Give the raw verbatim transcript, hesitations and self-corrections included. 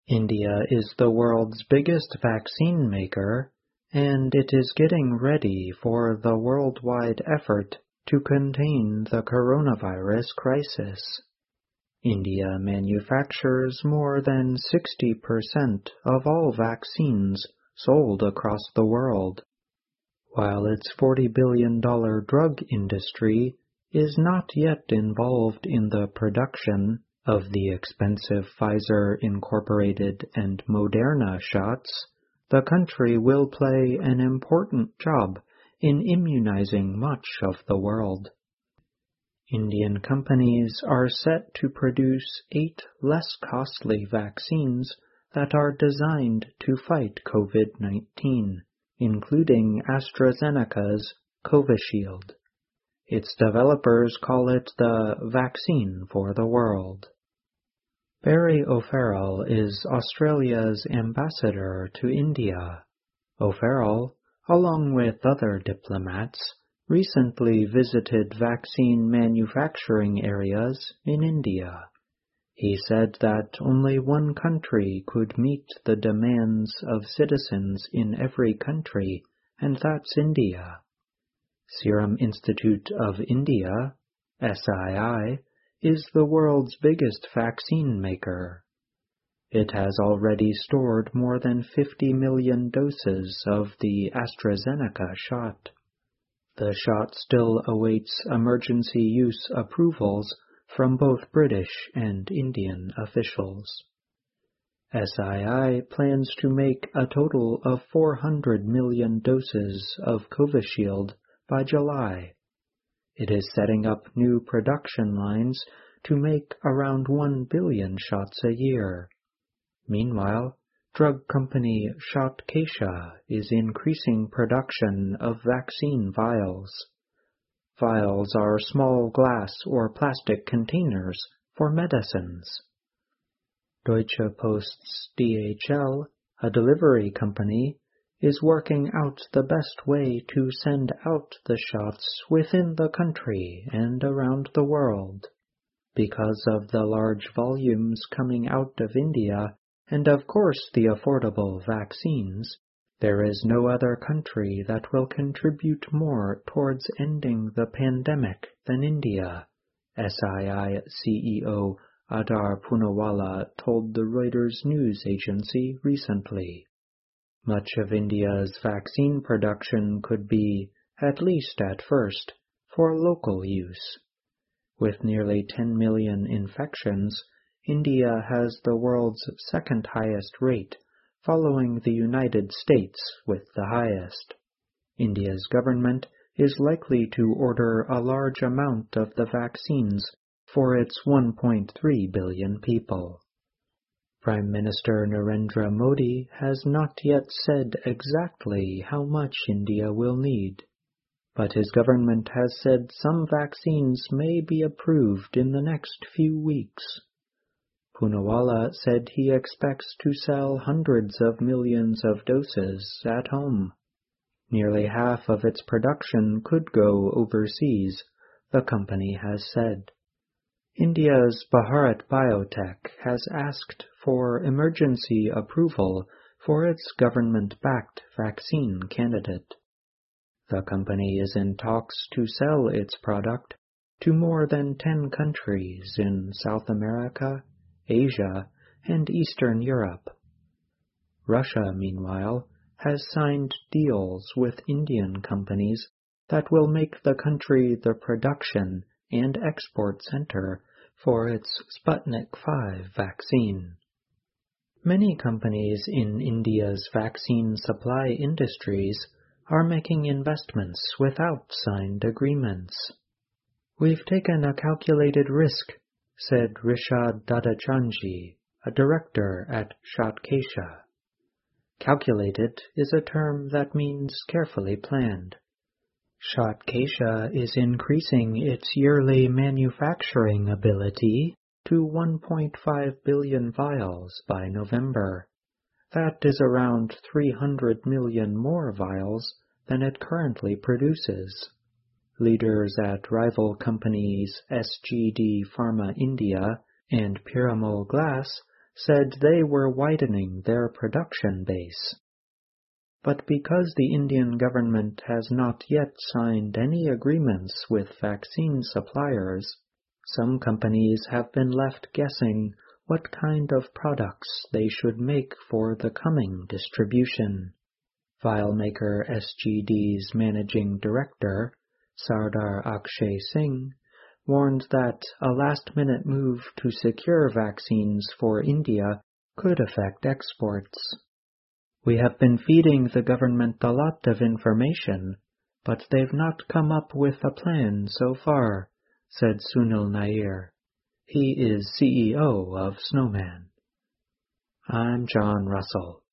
India is the world's biggest vaccine maker, and it is getting ready for the worldwide effort to contain the coronavirus crisis. India manufactures more than sixty percent of all vaccines sold across the world, while its forty billion dollars drug industry is not yet involved in the production of the expensive Pfizer Incorporated and Moderna shots. The country will play an important job in immunizing much of the world. Indian companies are set to produce eight less costly vaccines that are designed to fight COVID nineteen, including AstraZeneca's Covishield. Its developers call it the vaccine for the world. Barry O'Farrell is Australia's ambassador to India. O'Farrell, along with other diplomats, recently visited vaccine manufacturing areas in India. He said that only one country could meet the demands of citizens in every country, and that's India. Serum Institute of India, S I I, is the world's biggest vaccine maker. It has already stored more than fifty million doses of the AstraZeneca shot. The shot still awaits emergency use approvals from both British and Indian officials. S I I plans to make a total of four hundred million doses of Covishield by July. It is setting up new production lines to make around one billion shots a year. Meanwhile, drug company ShotKesha is increasing production of vaccine vials. Vials are small glass or plastic containers for medicines. Deutsche Post's D H L, a delivery company, is working out the best way to send out the shots within the country and around the world. Because of the large volumes coming out of India, and of course the affordable vaccines, there is no other country that will contribute more towards ending the pandemic than India, S I I C E O Adar Poonawalla told the Reuters news agency recently. Much of India's vaccine production could be, at least at first, for local use. With nearly ten million infections, India has the world's second highest rate, following the United States with the highest. India's government is likely to order a large amount of the vaccines for its one point three billion people. Prime Minister Narendra Modi has not yet said exactly how much India will need, but his government has said some vaccines may be approved in the next few weeks. Poonawalla said he expects to sell hundreds of millions of doses at home. Nearly half of its production could go overseas, the company has said. India's Bharat Biotech has asked for emergency approval for its government-backed vaccine candidate. The company is in talks to sell its product to more than ten countries in South America, Asia, and Eastern Europe. Russia, meanwhile, has signed deals with Indian companies that will make the country the production and export center for its Sputnik five vaccine. Many companies in India's vaccine supply industries are making investments without signed agreements. We've taken a calculated risk, said Rishad Dadachanji, a director at ShotKesha. Calculated is a term that means carefully planned. ShotKesha is increasing its yearly manufacturing ability to one point five billion vials by November. That is around three hundred million more vials than it currently produces. Leaders at rival companies S G D Pharma India and Piramal Glass said they were widening their production base. But because the Indian government has not yet signed any agreements with vaccine suppliers, some companies have been left guessing what kind of products they should make for the coming distribution. FileMaker S G D's managing director, Sardar Akshay Singh, warned that a last-minute move to secure vaccines for India could affect exports. "We have been feeding the government a lot of information, but they've not come up with a plan so far," said Sunil Nair. He is C E O of Snowman. I'm John Russell.